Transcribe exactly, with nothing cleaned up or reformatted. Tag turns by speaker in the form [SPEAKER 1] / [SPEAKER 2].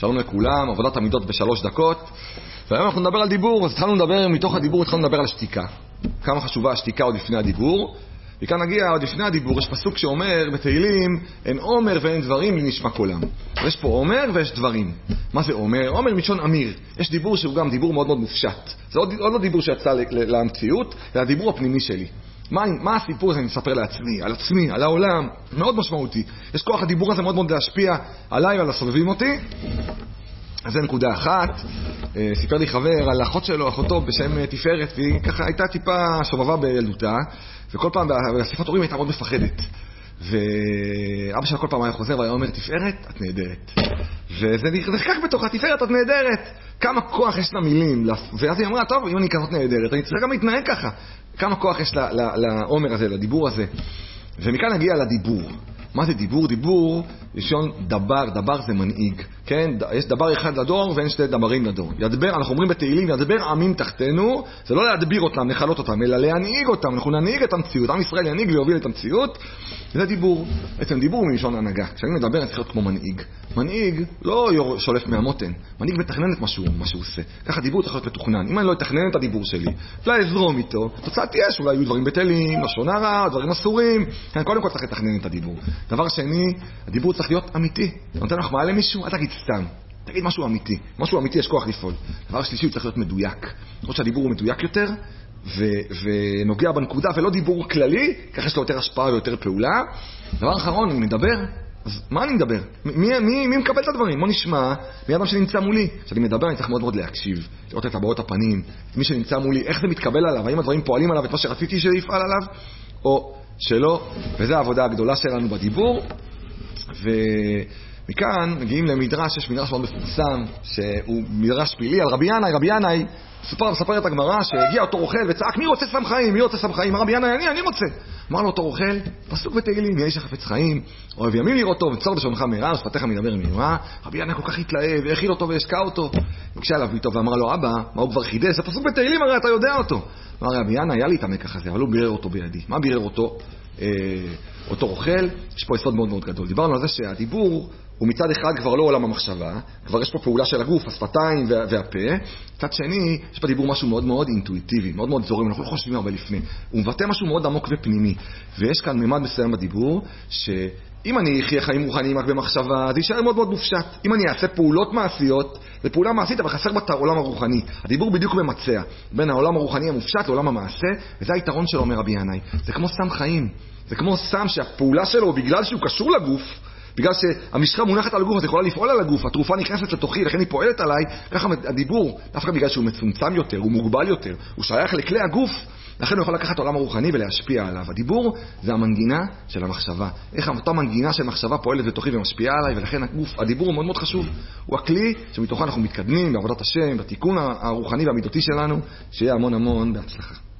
[SPEAKER 1] שלום לכולם, עבודת המידות בשלוש דקות. והיום אנחנו נדבר על דיבור, אז התחלנו לדבר, מתוך הדיבור התחלנו לדבר על שתיקה. כמה חשובה השתיקה עוד לפני הדיבור. וכאן נגיע עוד לפני הדיבור, יש פסוק שאומר בתהילים, אין עומר ואין דברים לנשמע קולם. יש פה עומר ויש דברים. מה זה עומר? עומר מלשון אמיר. יש דיבור שהוא גם דיבור מאוד מאוד מופשט. זה עוד, עוד לא דיבור שיצא למציאות, זה הדיבור הפנימי שלי. מה, מה הסיפור הזה אני מספר לעצמי, על עצמי, על העולם? מאוד משמעותי. יש כוח הדיבור הזה מאוד מאוד להשפיע עליי ועל הסובבים אותי. אז זה נקודה אחת. סיפר לי חבר על אחות שלו, אחותו בשם תפארת, והיא ככה הייתה טיפה שובבה בילדותה, וכל פעם באספת הורים הייתה מאוד מפחדת. ואבא שלה כל פעם היה חוזר והיה אומר, תפארת, את נהדרת. וזה נחקק בתוכה, תפארת, את נהדרת. כמה כוח יש לה מילים. ואז היא אמרה, טוב, אם אני כזאת נהדרת, אני צריכה גם להתנהג ככה. כמה כוח יש לעומר הזה, לדיבור הזה. ומכאן נגיע לדיבור. מה זה דיבור? דיבור, ראשון דבר, דבר זה מנהיג. כן? יש דבר אחד לדור ואין שתי דברים לדור. ידבר, אנחנו אומרים בתהילים, ידבר עמים תחתנו, זה לא להדביר אותם, לחלות אותם, אלא להנהיג אותם. אנחנו ננהיג את המציאות. עם ישראל ינהיג ויוביל את המציאות. זה דיבור. בעצם דיבור מלשון הנהגה. כשאני מדבר, אני צריך להיות כמו מנהיג. מנהיג לא שולף מהמותן. מנהיג מתכנן את מה שהוא, מה שהוא עושה. ככה דיבור צריך להיות מתוכנן. אם אני לא אתכנן את הדיבור שלי, לא אזרום איתו, תוצאה תהיה שאולי יהיו דברים בטלים, לשון הרע, דברים אסורים. כן, קודם כל צריך לתכנן את הדיבור. דבר שני, הדיבור צריך להיות אמיתי. נותן לך מעלה מישהו, אל תגיד סתם. תגיד משהו אמיתי. משהו אמיתי יש כוח לפעול. דבר שלישי, הוא צריך להיות מדויק. למרות שהדיבור הוא מדויק יותר, ו- ונוגע בנקודה, ולא דיבור כללי, ככה יש לו יותר השפעה ויותר פעולה. דבר אחרון, אני מדבר, אז מה אני מדבר? מי, מי, מי מקבל את הדברים? בוא נשמע, מי אדם שנמצא מולי. כשאני מדבר, אני צריך מאוד מאוד להקשיב, לראות את הבעות הפנים, את מי שנמצא מולי, איך זה מתקבל עליו, האם הדברים פועלים עליו, את מה שרציתי שיפעל עליו, או שלא. וזה העבודה הגדולה שלנו בדיבור. ומכאן מגיעים למדרש, יש מדרש מאוד מפורסם, שהוא מדרש פילי על רבי ינאי. רבי ינאי מספר, מספר את הגמרא שהגיע אותו רוכל וצעק, מי רוצה סם חיים? מי רוצה סם חיים? רבי ינאי, אני, אני רוצה. אמר לו אותו רוכל, פסוק בתהילים, יהיה איש החפץ חיים, אוהב ימים לראותו, וצור בשונך מהרה, ושפתיך מדבר ממרה. רבי ינאי כל כך התלהב, והאכיל אותו והשקע אותו. ביקשה אליו איתו ואמר לו, אבא, מה הוא כבר חידש? זה פסוק בתהילים, הרי אתה יודע אותו. אמר רבי ינאי, היה לי את המקח הזה, אבל הוא בירר אותו בידי. מה בירר אותו? אה, אותו רוכל? יש פה יסוד מאוד מאוד גדול. דיברנו על זה שהדיבור הוא מצד אחד כבר לא עולם המחשבה, כבר יש פה פעולה של הגוף, השפתיים וה, והפה. מצד שני, יש פה דיבור משהו מאוד מאוד אינטואיטיבי, מאוד מאוד זורם, אנחנו לא חושבים הרבה לפני. הוא מבטא משהו מאוד עמוק ופנימי. ויש כאן ממד מסוים בדיבור, שאם אני אחיה חיים רוחניים רק במחשבה, זה יישאר מאוד מאוד מופשט. אם אני אעשה פעולות מעשיות, זה פעולה מעשית, אבל חסר בת העולם הרוחני. הדיבור בדיוק ממצע בין העולם הרוחני המופשט לעולם המעשה, וזה היתרון שלו, אומר רבי ינאי. זה כמו סם חיים. זה כמו סם שהפעולה שלו, בגלל שהוא קשור לגוף, בגלל שהמשחה מונחת על הגוף, אז יכולה לפעול על הגוף, התרופה נכנסת לתוכי, לכן היא פועלת עליי. ככה הדיבור, דווקא בגלל שהוא מצומצם יותר, הוא מוגבל יותר, הוא שייך לכלי הגוף, לכן הוא יכול לקחת עולם הרוחני ולהשפיע עליו. הדיבור זה המנגינה של המחשבה. איך אותה מנגינה של מחשבה פועלת בתוכי ומשפיעה עליי, ולכן הגוף, הדיבור הוא מאוד מאוד חשוב. הוא הכלי שמתוכו אנחנו מתקדמים בעבודת השם, בתיקון הרוחני והמידותי שלנו, שיהיה המון המון בהצלחה.